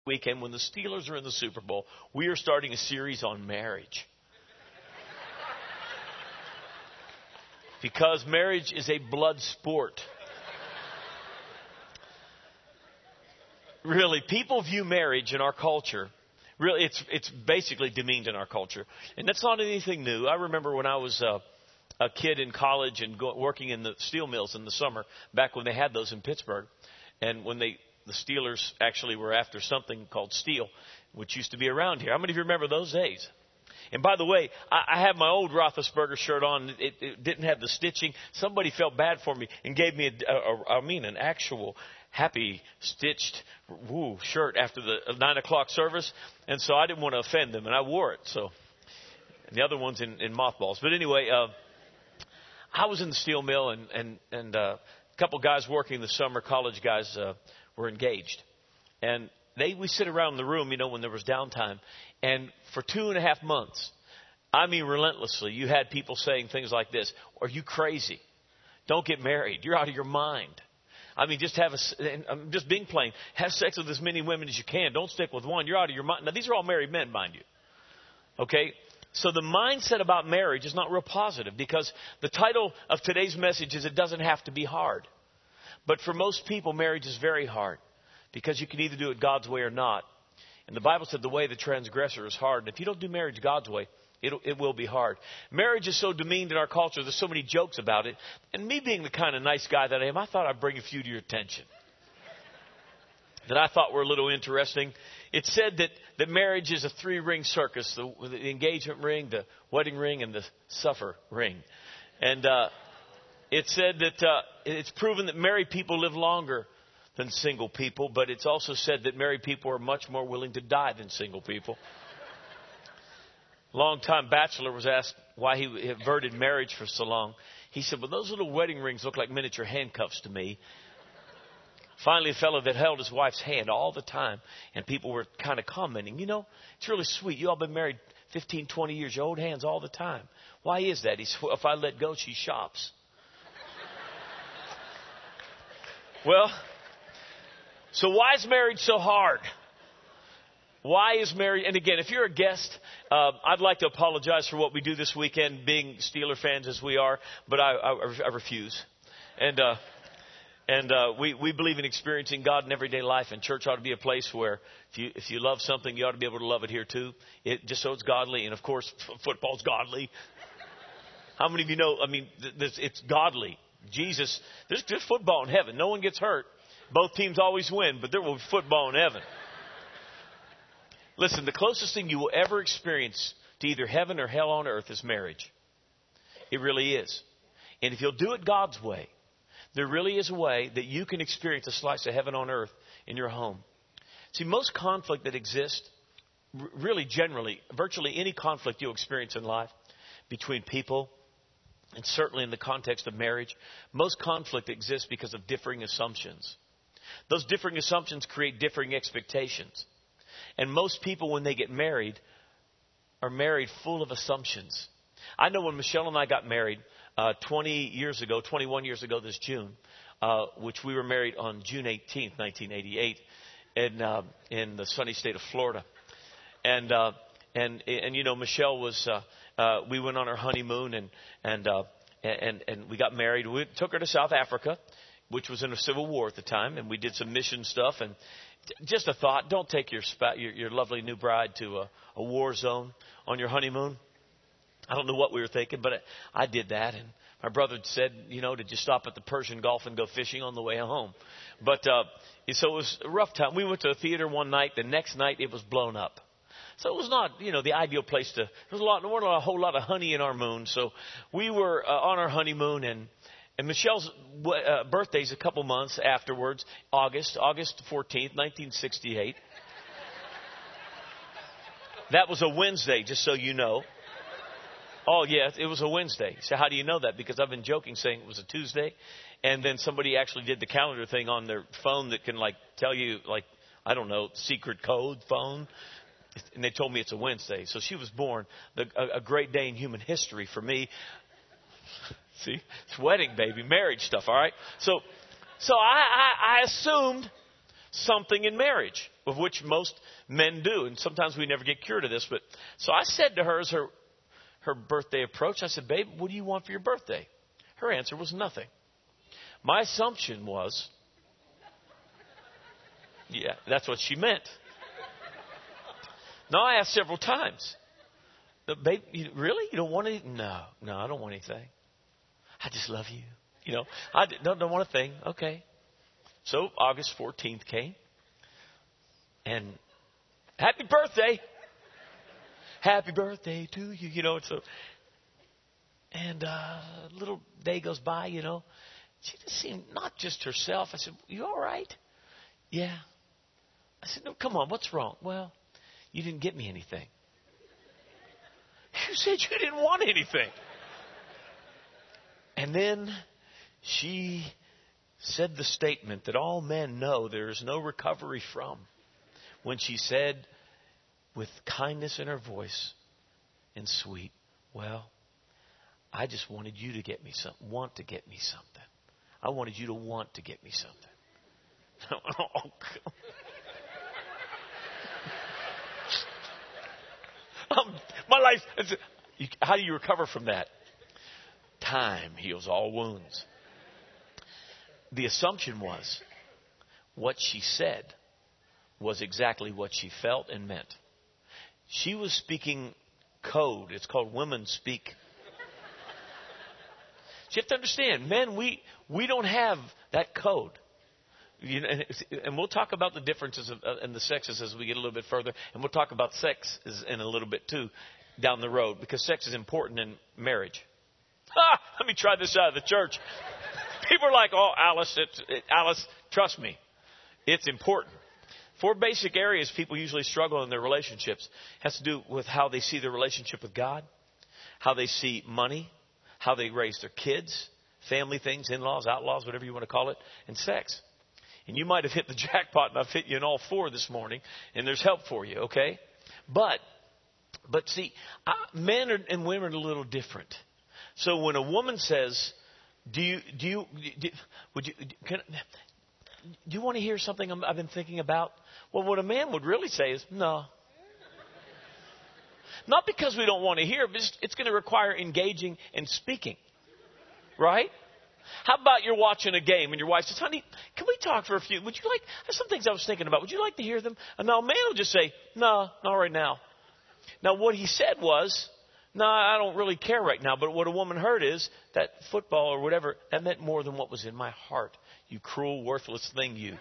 weekend when the Steelers are in the Super Bowl, we are starting a series on marriage. Because marriage is a blood sport. Really, people view marriage in our culture, really, it's basically demeaned in our culture. And that's not anything new. I remember when I was a kid in college and working in the steel mills in the summer, back when they had those in Pittsburgh, and when the Steelers actually were after something called steel, which used to be around here. How many of you remember those days? And by the way, I have my old Roethlisberger shirt on. It didn't have the stitching. Somebody felt bad for me and gave me an actual happy stitched shirt after the 9 o'clock service. And so I didn't want to offend them, and I wore it. So and the other one's in mothballs. But anyway, I was in the steel mill, and a couple guys working the summer, college guys, were engaged. And we sit around the room, when there was downtime. And for 2.5 months, I mean relentlessly, you had people saying things like this: "Are you crazy? Don't get married. You're out of your mind. I mean, I'm just being plain. Have sex with as many women as you can. Don't stick with one. You're out of your mind." Now, these are all married men, mind you. Okay? So the mindset about marriage is not real positive, because the title of today's message is "It Doesn't Have to Be Hard." But for most people, marriage is very hard, because you can either do it God's way or not. And the Bible said the way of the transgressor is hard. And if you don't do marriage God's way, it will be hard. Marriage is so demeaned in our culture. There's so many jokes about it. And me being the kind of nice guy that I am, I thought I'd bring a few to your attention that I thought were a little interesting. It said that marriage is a 3-ring circus: the engagement ring, the wedding ring, and the suffer ring. And it said that it's proven that married people live longer than single people, but it's also said that married people are much more willing to die than single people. Long-time bachelor was asked why he averted marriage for so long. He said, "Well, those little wedding rings look like miniature handcuffs to me." Finally, a fellow that held his wife's hand all the time, and people were kind of commenting, "It's really sweet. You all been married 15, 20 years. You hold hands all the time. Why is that?" He said, "Well, if I let go, she shops." Well, so why is marriage so hard? Why is marriage? And again, if you're a guest, I'd like to apologize for what we do this weekend, being Steeler fans as we are, but I refuse. And we believe in experiencing God in everyday life, and church ought to be a place where if you love something, you ought to be able to love it here too. Just so it's godly. And of course, football's godly. How many of you know? I mean, it's godly. Jesus, there's football in heaven. No one gets hurt. Both teams always win, but there will be football in heaven. Listen, the closest thing you will ever experience to either heaven or hell on earth is marriage. It really is. And if you'll do it God's way, there really is a way that you can experience a slice of heaven on earth in your home. See, most conflict that exists, really generally, virtually any conflict you'll experience in life between people, and certainly in the context of marriage, most conflict exists because of differing assumptions. Those differing assumptions create differing expectations. And most people, when they get married, are married full of assumptions. I know when Michelle and I got married 21 years ago this June, which we were married on June 18th, 1988, in the sunny state of Florida. And Michelle was, we went on our honeymoon and we got married. We took her to South Africa, which was in a civil war at the time, and we did some mission stuff. And just a thought: don't take your lovely new bride to a war zone on your honeymoon. I don't know what we were thinking, but I did that. And my brother said, did you stop at the Persian Gulf and go fishing on the way home? But so it was a rough time. We went to a theater one night. The next night it was blown up. So it was not, the ideal place to. There wasn't a whole lot of honey in our moon. So we were on our honeymoon, and Michelle's birthday is a couple months afterwards, August 14th, 1968. That was a Wednesday, just so you know. Oh, yeah, it was a Wednesday. So how do you know that? Because I've been joking saying it was a Tuesday. And then somebody actually did the calendar thing on their phone that can, tell you, secret code phone. And they told me it's a Wednesday. So she was born. A great day in human history for me. See, it's wedding, baby, marriage stuff, all right? So I assumed something in marriage, of which most men do. And sometimes we never get cured of this. But so I said to her as her birthday approached, I said, babe, what do you want for your birthday? Her answer was nothing. My assumption was, yeah, that's what she meant. Now, I asked several times, babe, really? You don't want anything? No, I don't want anything. I just love you. I don't want a thing. Okay. So August 14th came. And happy birthday. Happy birthday to you. And a little day goes by, She just seemed not just herself. I said, you all right? Yeah. I said, no, come on, what's wrong? Well, you didn't get me anything. You said you didn't want anything. And then she said the statement that all men know there is no recovery from, when she said, with kindness in her voice and sweet, well, I just wanted you to get me something, want to get me something. I wanted you to want to get me something. My life, how do you recover from that? Time heals all wounds. The assumption was what she said was exactly what she felt and meant. She was speaking code. It's called women speak. So you have to understand, men, we don't have that code. And we'll talk about the differences in the sexes as we get a little bit further. And we'll talk about sex in a little bit too down the road, because sex is important in marriage. Let me try this out of the church. People are like, oh, Alice, Alice, trust me. It's important. 4 basic areas people usually struggle in their relationships. It has to do with how they see their relationship with God, how they see money, how they raise their kids, family things, in-laws, outlaws, whatever you want to call it, and sex. And you might have hit the jackpot, and I've hit you in all 4 this morning, and there's help for you, okay? But see, men and women are a little different. So when a woman says, do you want to hear something I've been thinking about? Well, what a man would really say is, no. Not because we don't want to hear, but it's going to require engaging and speaking. Right? How about you're watching a game and your wife says, honey, can we talk for a few? There's some things I was thinking about. Would you like to hear them? And now a man will just say, no, not right now. Now what he said was, no, I don't really care right now. But what a woman heard is that football or whatever, that meant more than what was in my heart. You cruel, worthless thing, you.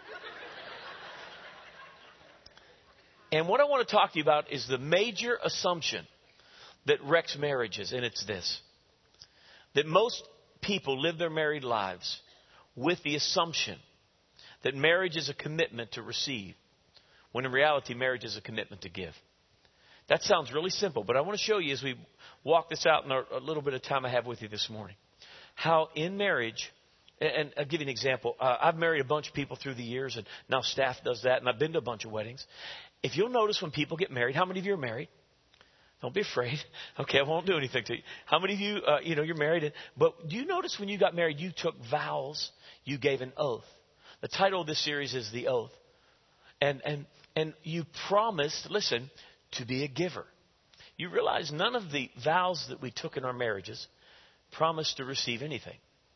And what I want to talk to you about is the major assumption that wrecks marriages, and it's this. That most people live their married lives with the assumption that marriage is a commitment to receive, when in reality, marriage is a commitment to give. That sounds really simple, but I want to show you as we walk this out in a little bit of time I have with you this morning, how in marriage, and I'll give you an example. I've married a bunch of people through the years, and now staff does that, and I've been to a bunch of weddings. If you'll notice when people get married, how many of you are married? Don't be afraid. Okay, I won't do anything to you. How many of you, you're married? But do you notice when you got married, you took vows, you gave an oath. The title of this series is The Oath. And you promised, listen, to be a giver. You realize none of the vows that we took in our marriages promised to receive anything.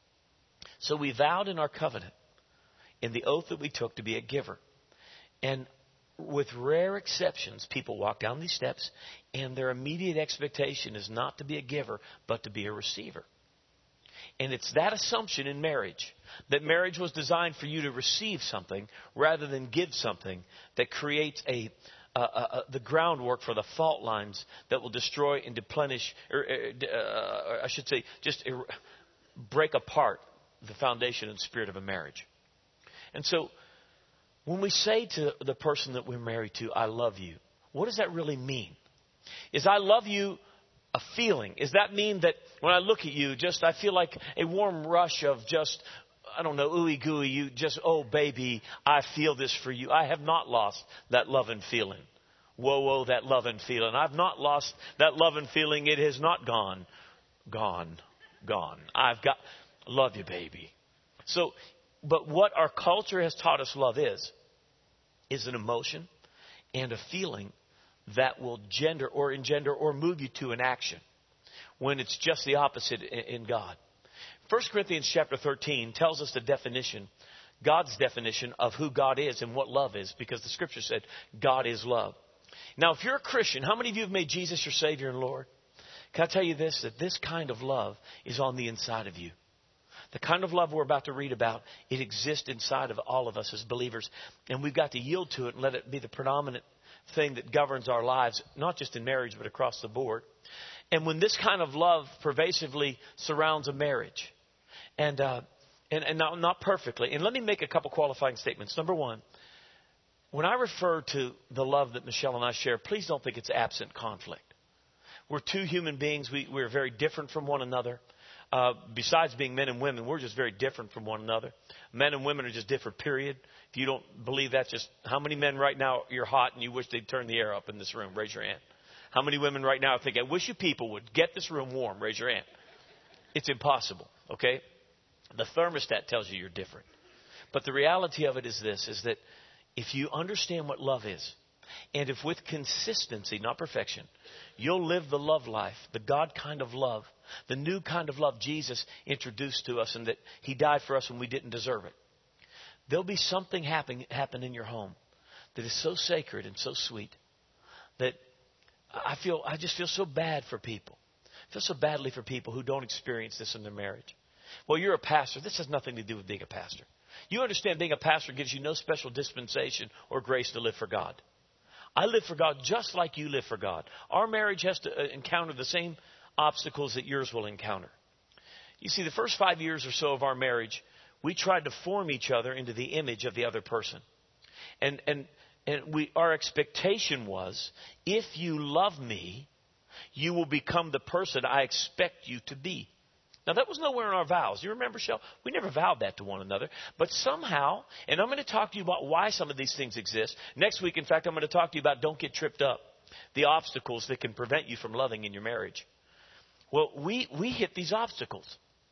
So we vowed in our covenant, in the oath that we took, to be a giver. And with rare exceptions, people walk down these steps and their immediate expectation is not to be a giver, but to be a receiver. And it's that assumption in marriage, that marriage was designed for you to receive something rather than give something, that creates the groundwork for the fault lines that will destroy and deplenish, or I should say, just break apart the foundation and spirit of a marriage. And so, when we say to the person that we're married to, I love you, what does that really mean? Is I love you a feeling? Does that mean that when I look at you, I feel like a warm rush of ooey gooey, you just, oh baby, I feel this for you. I have not lost that love and feeling. Whoa, that love and feeling. I've not lost that love and feeling. It has not gone. Love you, baby. So, but what our culture has taught us love is is an emotion and a feeling that will engender or move you to an action, when it's just the opposite in God. 1 Corinthians chapter 13 tells us the definition, God's definition of who God is and what love is, because the Scripture said God is love. Now, if you're a Christian, how many of you have made Jesus your Savior and Lord? Can I tell you this, that this kind of love is on the inside of you. The kind of love we're about to read about, it exists inside of all of us as believers. And we've got to yield to it and let it be the predominant thing that governs our lives, not just in marriage, but across the board. And when this kind of love pervasively surrounds a marriage, and not perfectly. And let me make a couple qualifying statements. Number one, when I refer to the love that Michelle and I share, please don't think it's absent conflict. We're two human beings. We're very different from one another. Besides being men and women, we're just very different from one another. Men and women are just different, period. If you don't believe that, just how many men right now you're hot and you wish they'd turn the air up in this room? Raise your hand. How many women right now think, I wish you people would get this room warm? Raise your hand. It's impossible, okay? The thermostat tells you you're different. But the reality of it is this, is that if you understand what love is, and if with consistency, not perfection, you'll live the love life, the God kind of love, the new kind of love Jesus introduced to us, and that He died for us when we didn't deserve it, there'll be something happen in your home that is so sacred and so sweet that I just feel so bad for people. I feel so badly for people who don't experience this in their marriage. Well, you're a pastor. This has nothing to do with being a pastor. You understand being a pastor gives you no special dispensation or grace to live for God. I live for God just like you live for God. Our marriage has to encounter the same obstacles that yours will encounter. You see, the first 5 years or so of our marriage, we tried to form each other into the image of the other person. And our expectation was, if you love me, you will become the person I expect you to be. Now, that was nowhere in our vows. You remember, Shel? We never vowed that to one another. But somehow, and I'm going to talk to you about why some of these things exist. Next week, in fact, I'm going to talk to you about don't get tripped up, the obstacles that can prevent you from loving in your marriage. Well, we hit these obstacles.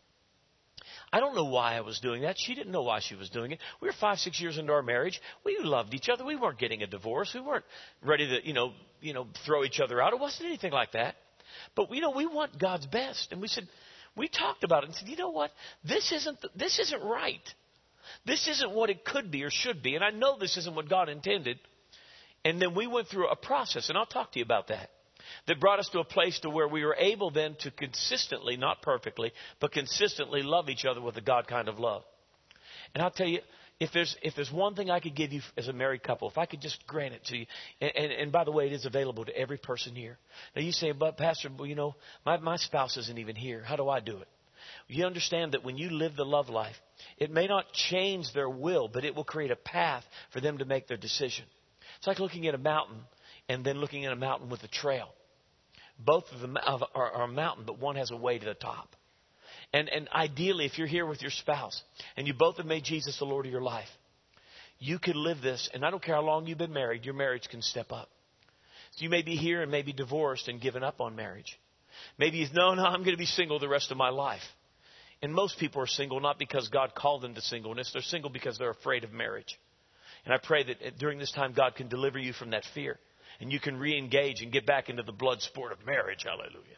I don't know why I was doing that. She didn't know why she was doing it. We were 5-6 years into our marriage. We loved each other. We weren't getting a divorce. We weren't ready to, throw each other out. It wasn't anything like that. But, we want God's best. And we talked about it and said, you know what? This isn't right. This isn't what it could be or should be. And I know this isn't what God intended. And then we went through a process, and I'll talk to you about that brought us to a place to where we were able then to consistently, not perfectly, but consistently love each other with a God kind of love. And I'll tell you, if there's one thing I could give you as a married couple, if I could just grant it to you, and by the way, it is available to every person here. Now you say, but Pastor, my spouse isn't even here. How do I do it? You understand that when you live the love life, it may not change their will, but it will create a path for them to make their decision. It's like looking at a mountain and then looking at a mountain with a trail. Both of them are a mountain, but one has a way to the top. And ideally, if you're here with your spouse and you both have made Jesus the Lord of your life, you can live this. And I don't care how long you've been married, your marriage can step up. So you may be here and may be divorced and given up on marriage. Maybe no, I'm going to be single the rest of my life. And most people are single not because God called them to singleness. They're single because they're afraid of marriage. And I pray that during this time, God can deliver you from that fear. And you can re-engage and get back into the blood sport of marriage. Hallelujah.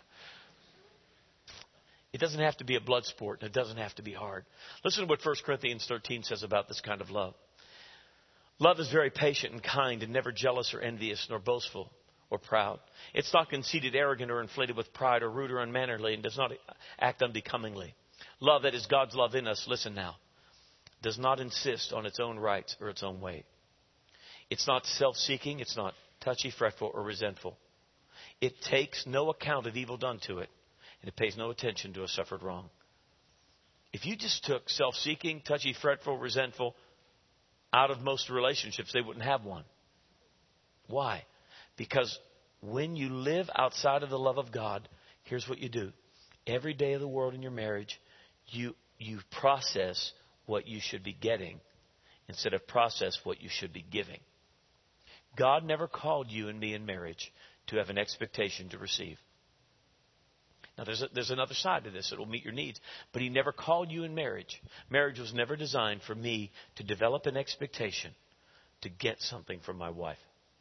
It doesn't have to be a blood sport, and it doesn't have to be hard. Listen to what 1 Corinthians 13 says about this kind of love. Love is very patient and kind and never jealous or envious nor boastful or proud. It's not conceited, arrogant, or inflated with pride or rude or unmannerly and does not act unbecomingly. Love, that is God's love in us, listen now, does not insist on its own rights or its own way. It's not self-seeking. It's not touchy, fretful, or resentful. It takes no account of evil done to it, and it pays no attention to a suffered wrong. If you just took self-seeking, touchy, fretful, resentful out of most relationships, they wouldn't have one. Why? Because when you live outside of the love of God, here's what you do. Every day of the world in your marriage, you process what you should be getting instead of process what you should be giving. God never called you and me in marriage to have an expectation to receive. Now, there's another side to this. It will meet your needs. But He never called you in marriage. Marriage was never designed for me to develop an expectation to get something from my wife.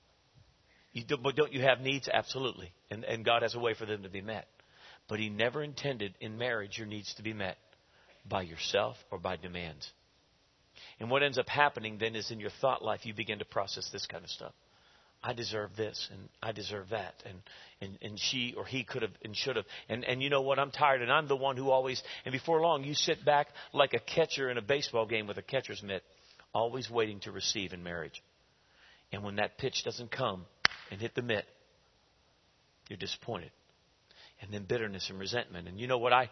But don't you have needs? Absolutely. And God has a way for them to be met. But He never intended in marriage your needs to be met by yourself or by demands. And what ends up happening then is in your thought life, you begin to process this kind of stuff. I deserve this and I deserve that. And she or he could have and should have. And you know what? I'm tired and I'm the one who always, and before long you sit back like a catcher in a baseball game with a catcher's mitt, always waiting to receive in marriage. And when that pitch doesn't come and hit the mitt, you're disappointed. And then bitterness and resentment. And you know what? I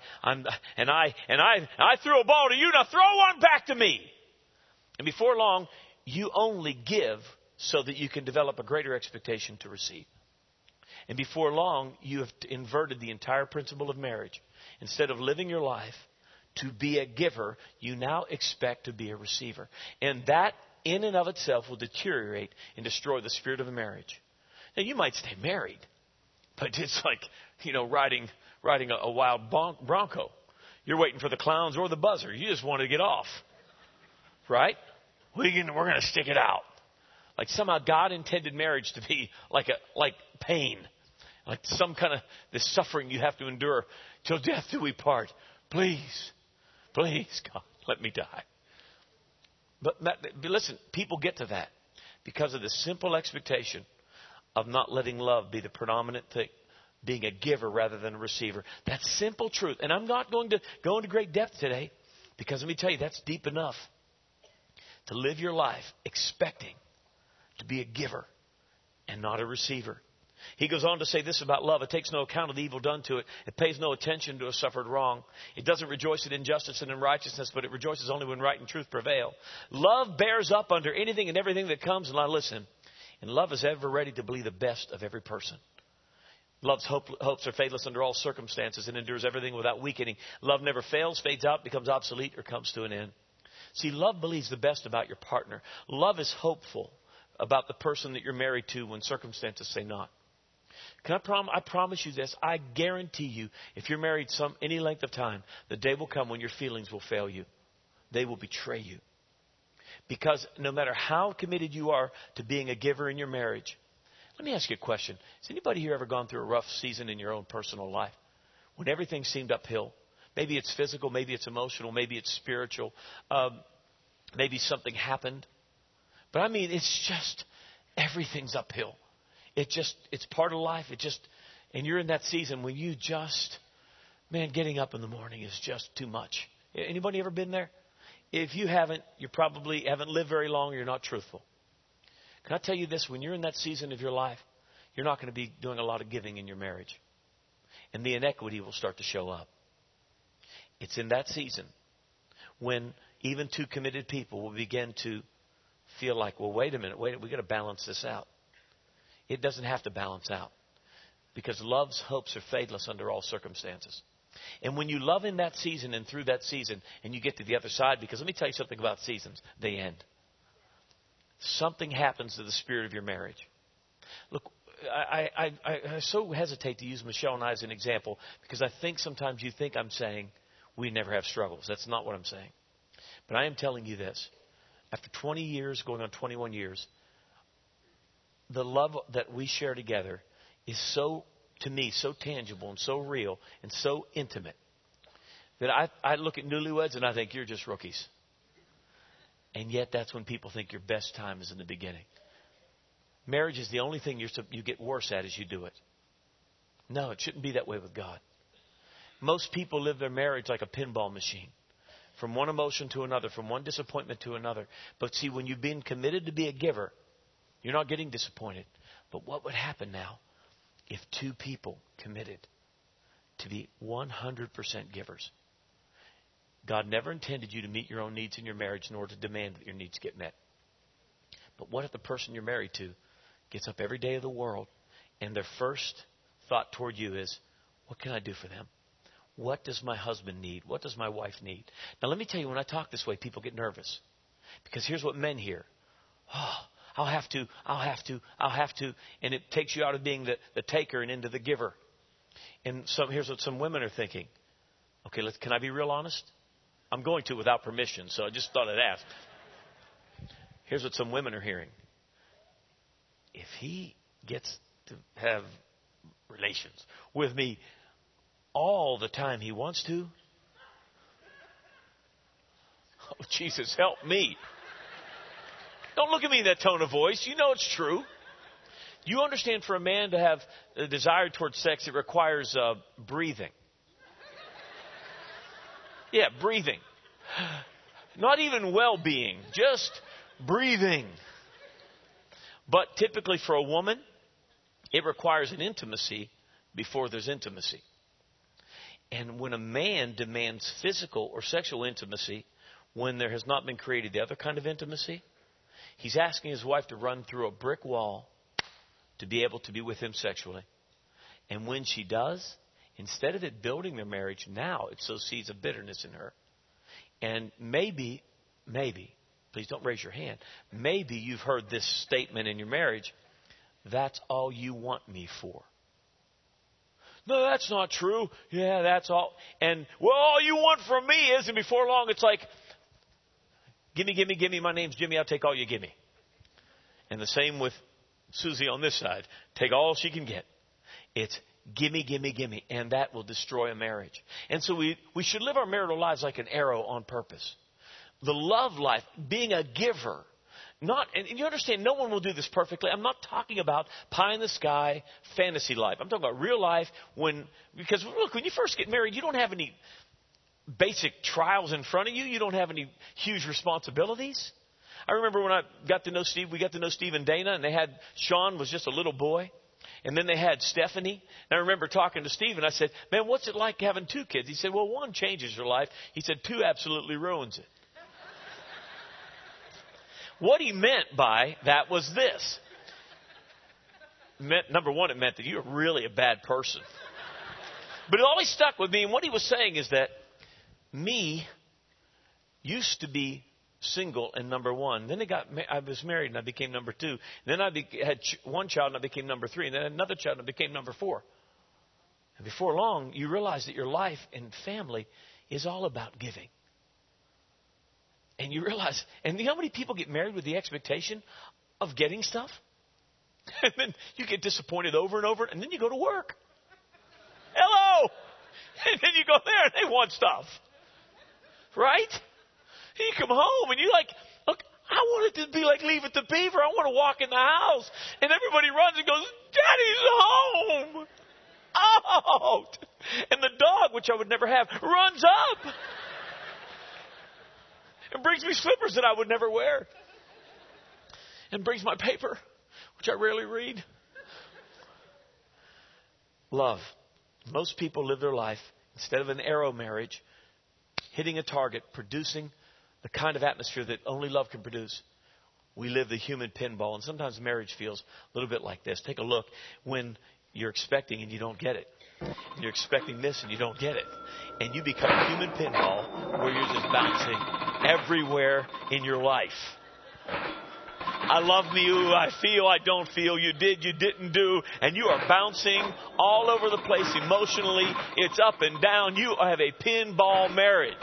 threw a ball to you, now throw one back to me. And before long, you only give so that you can develop a greater expectation to receive. And before long, you have inverted the entire principle of marriage. Instead of living your life to be a giver, you now expect to be a receiver. And that in and of itself will deteriorate and destroy the spirit of a marriage. Now, you might stay married, but it's like, riding a wild bronco. You're waiting for the clowns or the buzzer. You just want to get off. Right? We're going to stick it out. Like somehow God intended marriage to be like pain. Like some kind of this suffering you have to endure till death do we part. Please, God, let me die. But listen, people get to that because of the simple expectation of not letting love be the predominant thing, being a giver rather than a receiver. That's simple truth. And I'm not going to go into great depth today because let me tell you, that's deep enough to live your life expecting to be a giver and not a receiver. He goes on to say this about love. It takes no account of the evil done to it. It pays no attention to a suffered wrong. It doesn't rejoice in injustice and in righteousness, but it rejoices only when right and truth prevail. Love bears up under anything and everything that comes. And now listen, and love is ever ready to believe the best of every person. Love's hopes are faithless under all circumstances and endures everything without weakening. Love never fails, fades out, becomes obsolete, or comes to an end. See, love believes the best about your partner. Love is hopeful about the person that you're married to when circumstances say not. I promise you this. I guarantee you, if you're married any length of time, the day will come when your feelings will fail you. They will betray you. Because no matter how committed you are to being a giver in your marriage, let me ask you a question. Has anybody here ever gone through a rough season in your own personal life when everything seemed uphill? Maybe it's physical, maybe it's emotional, maybe it's spiritual, maybe something happened. But I mean, it's just everything's uphill. It's part of life. And you're in that season when you getting up in the morning is just too much. Anybody ever been there? If you haven't, you probably haven't lived very long. You're not truthful. Can I tell you this? When you're in that season of your life, you're not going to be doing a lot of giving in your marriage. And the inequity will start to show up. It's in that season when even two committed people will begin to feel like, well, wait a minute, we got to balance this out. It doesn't have to balance out because love's hopes are faithless under all circumstances. And when you love in that season and through that season and you get to the other side, because let me tell you something about seasons, they end. Something happens to the spirit of your marriage. Look, I so hesitate to use Michelle and I as an example because I think sometimes you think I'm saying we never have struggles. That's not what I'm saying. But I am telling you this. After 20 years, going on 21 years, the love that we share together is so, to me, so tangible and so real and so intimate that I look at newlyweds and I think you're just rookies. And yet that's when people think your best time is in the beginning. Marriage is the only thing you get worse at as you do it. No, it shouldn't be that way with God. Most people live their marriage like a pinball machine. From one emotion to another, from one disappointment to another. But see, when you've been committed to be a giver, you're not getting disappointed. But what would happen now if two people committed to be 100% givers? God never intended you to meet your own needs in your marriage nor to demand that your needs get met. But what if the person you're married to gets up every day of the world and their first thought toward you is, what can I do for them? What does my husband need? What does my wife need? Now, let me tell you, when I talk this way, people get nervous. Because here's what men hear. Oh, I'll have to. And it takes you out of being the taker and into the giver. And here's what some women are thinking. Okay, can I be real honest? I'm going to without permission, so I just thought I'd ask. Here's what some women are hearing. if he gets to have relations with me all the time he wants to, oh, Jesus, help me. Don't look at me in that tone of voice. You know it's true. You understand, for a man to have a desire towards sex, it requires breathing. Yeah, breathing. Not even well-being, just breathing. But typically for a woman, it requires an intimacy before there's intimacy. And when a man demands physical or sexual intimacy, when there has not been created the other kind of intimacy, he's asking his wife to run through a brick wall to be able to be with him sexually. And when she does, instead of it building their marriage, now it sows seeds of bitterness in her. And maybe, please don't raise your hand, maybe you've heard this statement in your marriage, that's all you want me for. No, that's not true. Yeah, that's all. And, well, all you want from me is, and before long it's like, gimme, my name's Jimmy, I'll take all you give me. And the same with Susie on this side. Take all she can get. It's gimme, and that will destroy a marriage. And so we should live our marital lives like an arrow on purpose. The love life, being a giver. And you understand, no one will do this perfectly. I'm not talking about pie in the sky, fantasy life. I'm talking about real life because look, when you first get married, you don't have any basic trials in front of you. You don't have any huge responsibilities. I remember when we got to know Steve and Dana, and they had, Sean was just a little boy. And then they had Stephanie. And I remember talking to Steve, and I said, man, what's it like having 2 kids? He said, well, 1 changes your life. He said, 2 absolutely ruins it. What he meant by that was this. Number 1, it meant that you're really a bad person. But it always stuck with me. And what he was saying is that me used to be single and number 1. Then I was married and I became number 2. Then I had 1 child and I became number 3. And then another child and I became number 4. And before long, you realize that your life and family is all about giving. And you realize, and you know how many people get married with the expectation of getting stuff? And then you get disappointed over and over, and then you go to work. Hello! And then you go there and they want stuff. Right? And you come home and you're like, look, I want it to be like Leave It to Beaver. I want to walk in the house. And everybody runs and goes, Daddy's home. Out. And the dog, which I would never have, runs up. And brings me slippers that I would never wear. And brings my paper, which I rarely read. Love. Most people live their life, instead of an arrow marriage, hitting a target, producing the kind of atmosphere that only love can produce. We live the human pinball. And sometimes marriage feels a little bit like this. Take a look when you're expecting and you don't get it. You're expecting this and you don't get it. And you become a human pinball where you're just bouncing everywhere in your life. I love me, ooh, I feel, I don't feel, you did, you didn't do, and you are bouncing all over the place emotionally. It's up and down. You have a pinball marriage.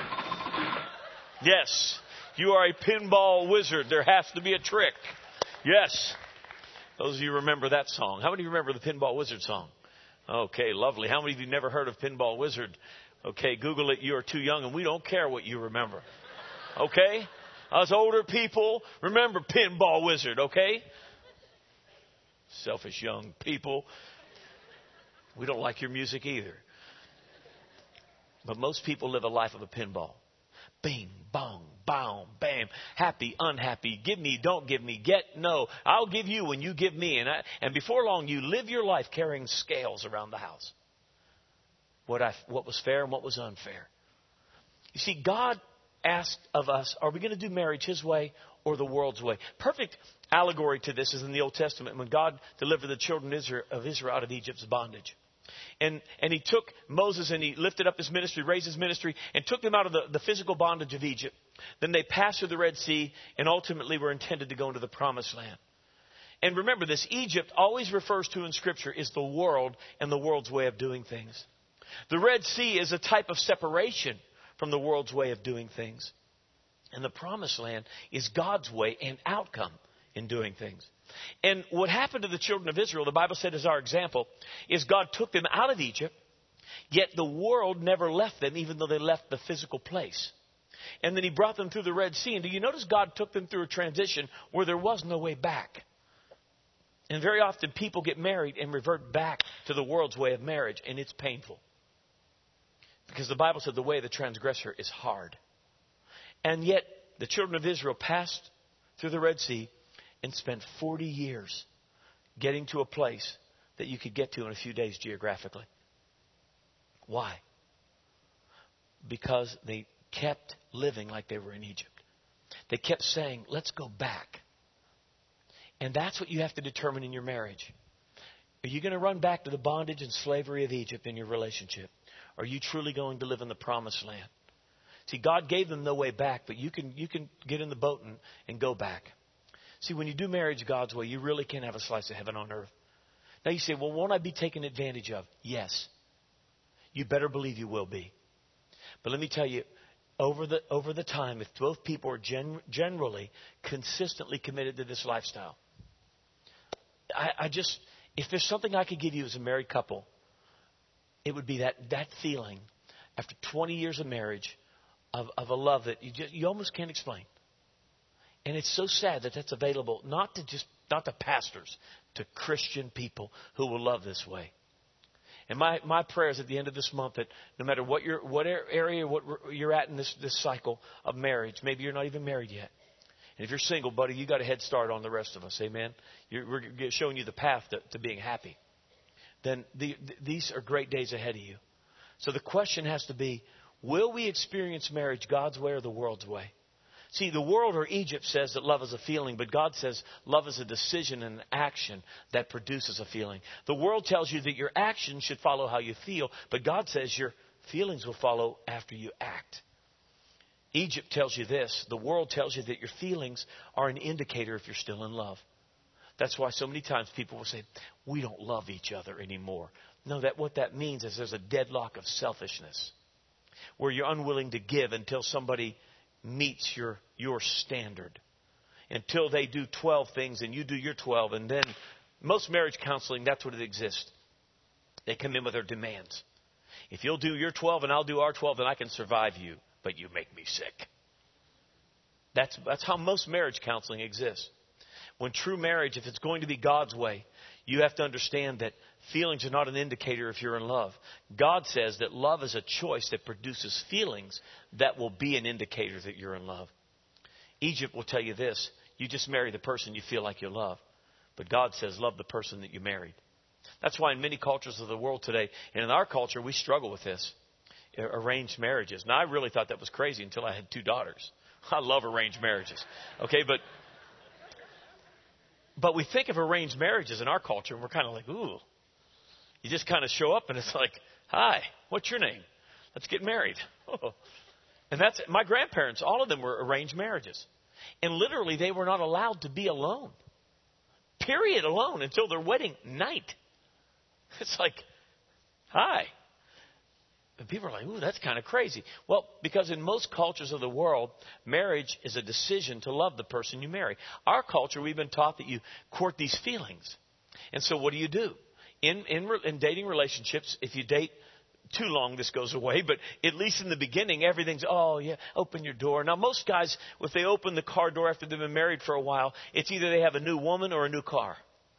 Yes, you are a pinball wizard. There has to be a trick. Yes. Those of you remember that song. How many of you remember the Pinball Wizard song? Okay, lovely. How many of you never heard of Pinball Wizard? Okay, Google it. You are too young, and we don't care what you remember. Okay? Us older people, remember Pinball Wizard, okay? Selfish young people. We don't like your music either. But most people live a life of a pinball. Bing, bong, boom, bam. Happy, unhappy. Give me, don't give me. Get, no. I'll give you when you give me. And before long, you live your life carrying scales around the house. What was fair and what was unfair. You see, God asked of us, are we going to do marriage His way or the world's way? Perfect allegory to this is in the Old Testament when God delivered the children of Israel out of Egypt's bondage. And He took Moses and He lifted up his ministry, raised his ministry, and took them out of the physical bondage of Egypt. Then they passed through the Red Sea and ultimately were intended to go into the Promised Land. And remember this, Egypt always refers to in Scripture is the world and the world's way of doing things. The Red Sea is a type of separation from the world's way of doing things. And the Promised Land is God's way and outcome in doing things. And what happened to the children of Israel, the Bible said as our example, is God took them out of Egypt, yet the world never left them, even though they left the physical place. And then he brought them through the Red Sea. And do you notice God took them through a transition where there was no way back? And very often people get married and revert back to the world's way of marriage, and it's painful. Because the Bible said the way of the transgressor is hard. And yet the children of Israel passed through the Red Sea and spent 40 years getting to a place that you could get to in a few days geographically. Why? Because they kept living like they were in Egypt. They kept saying, let's go back. And that's what you have to determine in your marriage. Are you going to run back to the bondage and slavery of Egypt in your relationship? Are you truly going to live in the promised land? See, God gave them no way back, but you can get in the boat and go back. See, when you do marriage God's way, you really can have a slice of heaven on earth. Now you say, well, won't I be taken advantage of? Yes. You better believe you will be. But let me tell you, over the time, if both people are generally, consistently committed to this lifestyle, if there's something I could give you as a married couple, it would be that feeling after 20 years of marriage of a love that you almost can't explain. And it's so sad that that's available not to pastors, to Christian people who will love this way. And my prayer is at the end of this month that no matter what area you're at in this cycle of marriage, maybe you're not even married yet. And if you're single, buddy, you got a head start on the rest of us. Amen. We're showing you the path to being happy. Then these are great days ahead of you. So the question has to be, will we experience marriage God's way or the world's way? See, the world or Egypt says that love is a feeling, but God says love is a decision and an action that produces a feeling. The world tells you that your actions should follow how you feel, but God says your feelings will follow after you act. Egypt tells you this. The world tells you that your feelings are an indicator if you're still in love. That's why so many times people will say, we don't love each other anymore. No, what that means is there's a deadlock of selfishness where you're unwilling to give until somebody meets your standard. Until they do 12 things and you do your 12. And then most marriage counseling, that's what it exists. They come in with their demands. If you'll do your 12 and I'll do our 12, then I can survive you. But you make me sick. That's how most marriage counseling exists. When true marriage, if it's going to be God's way, you have to understand that feelings are not an indicator if you're in love. God says that love is a choice that produces feelings that will be an indicator that you're in love. Egypt will tell you this. You just marry the person you feel like you love. But God says love the person that you married. That's why in many cultures of the world today, and in our culture, we struggle with this. Arranged marriages. Now, I really thought that was crazy until I had 2 daughters. I love arranged marriages. Okay, but we think of arranged marriages in our culture, and we're kind of like, ooh. You just kind of show up, and it's like, hi, what's your name? Let's get married. Oh. And that's my grandparents. All of them were arranged marriages. And literally, they were not allowed to be alone. Period, alone, until their wedding night. It's like, hi. And people are like, ooh, that's kind of crazy. Well, because in most cultures of the world, marriage is a decision to love the person you marry. Our culture, we've been taught that you court these feelings. And so what do? In dating relationships, if you date too long, this goes away. But at least in the beginning, everything's, oh, yeah, open your door. Now, most guys, if they open the car door after they've been married for a while, it's either they have a new woman or a new car.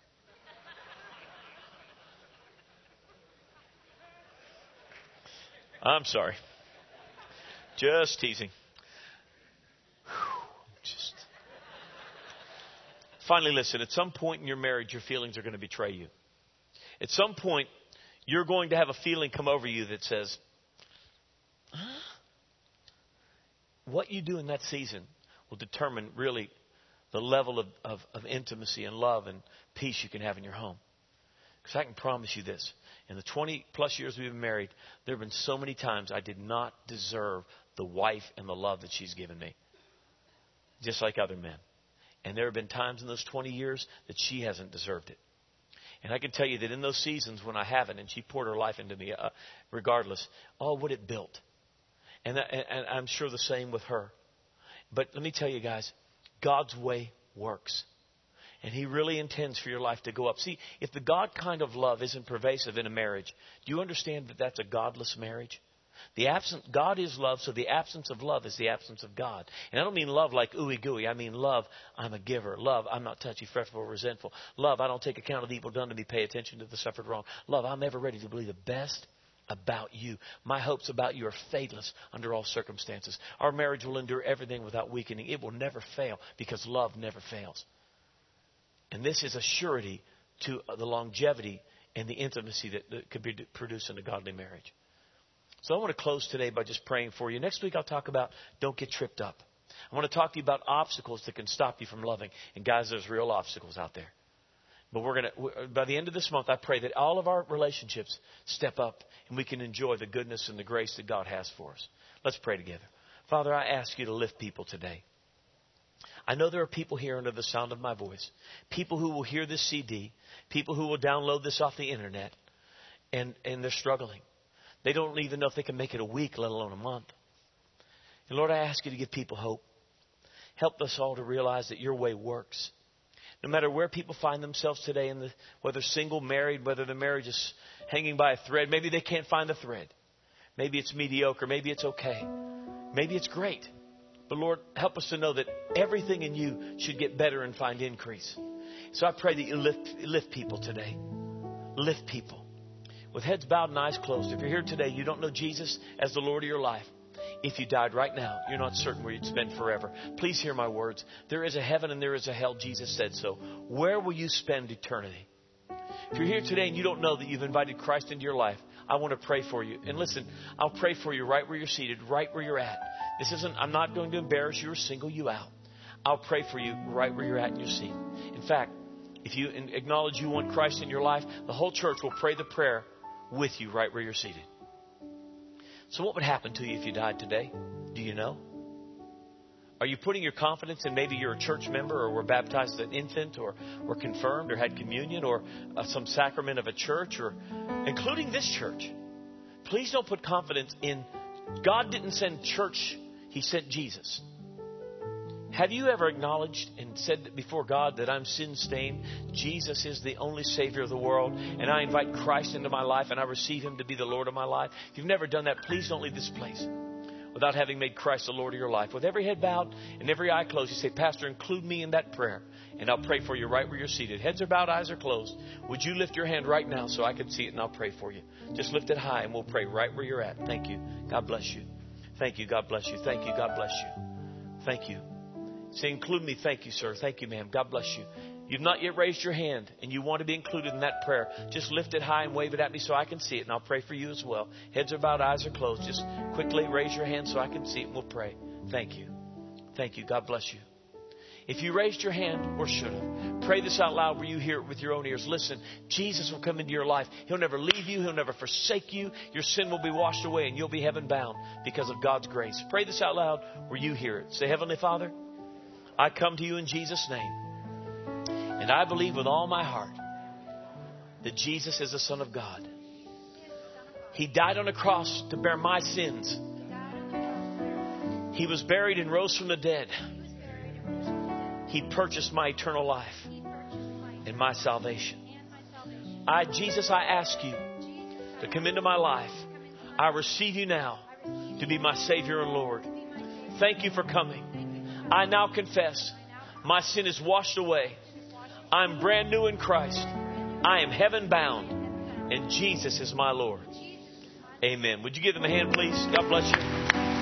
I'm sorry. Just teasing. Finally, listen. At some point in your marriage, your feelings are going to betray you. At some point, you're going to have a feeling come over you that says, huh? What you do in that season will determine really the level of intimacy and love and peace you can have in your home. Because I can promise you this. In the 20 plus years we've been married, there have been so many times I did not deserve the wife and the love that she's given me. Just like other men. And there have been times in those 20 years that she hasn't deserved it. And I can tell you that in those seasons when I haven't, and she poured her life into me regardless, what it built. And I'm sure the same with her. But let me tell you guys, God's way works. And He really intends for your life to go up. See, if the God kind of love isn't pervasive in a marriage, do you understand that that's a godless marriage? God is love, so the absence of love is the absence of God. And I don't mean love like ooey gooey. I mean love, I'm a giver. Love, I'm not touchy, fretful, or resentful. Love, I don't take account of the evil done to me, pay attention to the suffered wrong. Love, I'm ever ready to believe the best about you. My hopes about you are fadeless under all circumstances. Our marriage will endure everything without weakening. It will never fail because love never fails. And this is a surety to the longevity and the intimacy that could be produced in a godly marriage. So I want to close today by just praying for you. Next week I'll talk about don't get tripped up. I want to talk to you about obstacles that can stop you from loving. And guys, there's real obstacles out there. But by the end of this month, I pray that all of our relationships step up and we can enjoy the goodness and the grace that God has for us. Let's pray together. Father, I ask you to lift people today. I know there are people here under the sound of my voice, people who will hear this CD, people who will download this off the internet, and they're struggling. They don't even know if they can make it a week, let alone a month. And Lord, I ask you to give people hope. Help us all to realize that your way works. No matter where people find themselves today, whether single, married, whether the marriage is hanging by a thread, maybe they can't find the thread. Maybe it's mediocre. Maybe it's okay. Maybe it's great. But Lord, help us to know that everything in you should get better and find increase. So I pray that you lift people today. Lift people. With heads bowed and eyes closed. If you're here today, you don't know Jesus as the Lord of your life. If you died right now, you're not certain where you'd spend forever. Please hear my words. There is a heaven and there is a hell. Jesus said so. Where will you spend eternity? If you're here today and you don't know that you've invited Christ into your life, I want to pray for you. And listen, I'll pray for you right where you're seated, right where you're at. I'm not going to embarrass you or single you out. I'll pray for you right where you're at in your seat. In fact, if you acknowledge you want Christ in your life, the whole church will pray the prayer with you right where you're seated. So what would happen to you if you died today? Do you know? Are you putting your confidence in maybe you're a church member or were baptized as an infant or were confirmed or had communion or some sacrament of a church or including this church? Please don't put confidence in God didn't send church. He sent Jesus. Have you ever acknowledged and said before God that I'm sin-stained? Jesus is the only Savior of the world, and I invite Christ into my life, and I receive Him to be the Lord of my life. If you've never done that, please don't leave this place without having made Christ the Lord of your life. With every head bowed and every eye closed, you say, Pastor, include me in that prayer, and I'll pray for you right where you're seated. Heads are bowed, eyes are closed. Would you lift your hand right now so I can see it, and I'll pray for you? Just lift it high, and we'll pray right where you're at. Thank you. God bless you. Thank you. God bless you. Thank you. God bless you. Thank you. Say, include me. Thank you, sir. Thank you, ma'am. God bless you. You've not yet raised your hand and you want to be included in that prayer. Just lift it high and wave it at me so I can see it, and I'll pray for you as well. Heads are bowed, eyes are closed. Just quickly raise your hand so I can see it, and we'll pray. Thank you. Thank you. God bless you. If you raised your hand or should have, pray this out loud where you hear it with your own ears. Listen, Jesus will come into your life. He'll never leave you. He'll never forsake you. Your sin will be washed away and you'll be heaven bound because of God's grace. Pray this out loud where you hear it. Say, Heavenly Father, I come to you in Jesus' name. And I believe with all my heart that Jesus is the Son of God. He died on a cross to bear my sins. He was buried and rose from the dead. He purchased my eternal life and my salvation. Jesus, I ask you to come into my life. I receive you now to be my Savior and Lord. Thank you for coming. I now confess my sin is washed away. I'm brand new in Christ. I am heaven bound, and Jesus is my Lord. Amen. Would you give them a hand, please? God bless you.